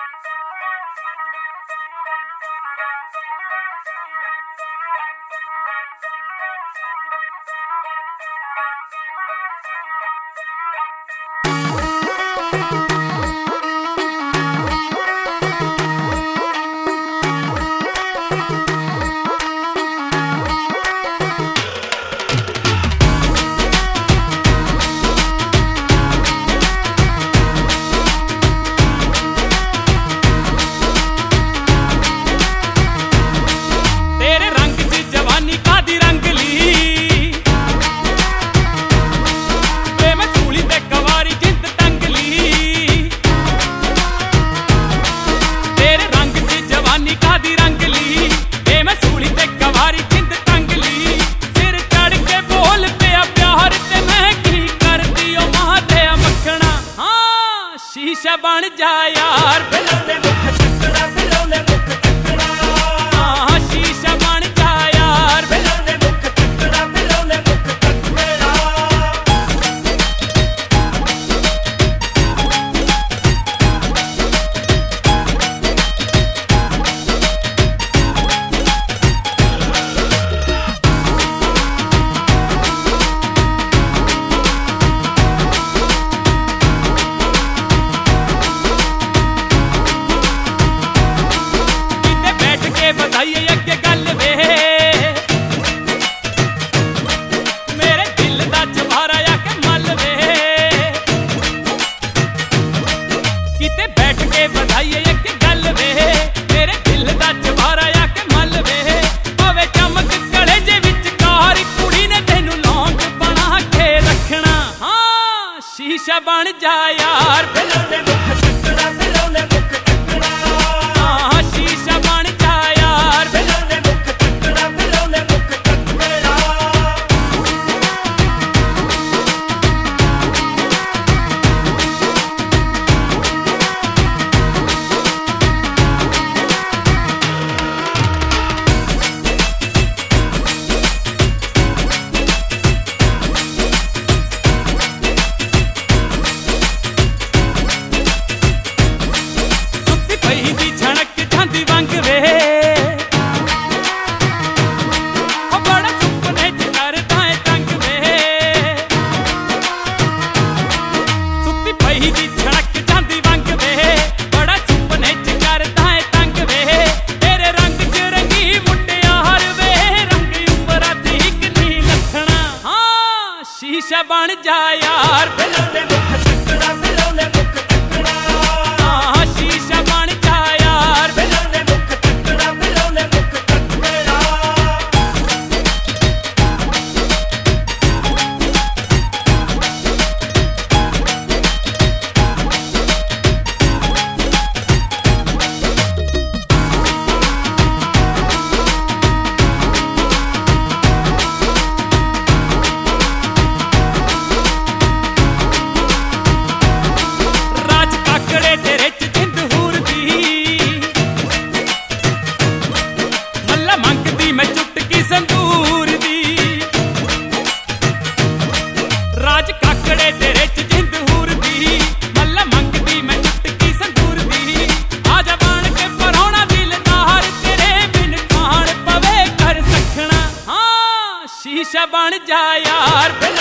शीशा बन जा यार बिलोने मुख चकड़ा बिलोने मुख चकड़ा हाँ शीशा बन जा यार बिलोने मुख चकड़ा बिलोने मुख चकड़ा। बताइए अगे गल वे मेरे दिल दा चबारा आके मल वे किते बैठ के बताइए अगे गल वे मेरे दिल दा चबारा आके मल वे भावे चमक कलेजे विच कारी कुड़ी ने तेनू लौंग बना के रखना हाँ शीशा बन जा यार बिलोने मुख चकड़ा बिलोने मुख चकड़ा हाँ शीशा बन जा शीशा बन जा यार बिलोने मुख चकड़ा बिलोने मुख चकड़ा हाँ शीशा बन जा यार बिलोने मुख चकड़ा बिलोने मुख चकड़ा। राज काकड़े तेरे च जिंद हूर दी मल्ला मंगदी मैं चुटकी संदूर दी आजा बन के परौना दिलदार तेरे बिन खान पवे कर सखना हाँ शीशा बन जा यार।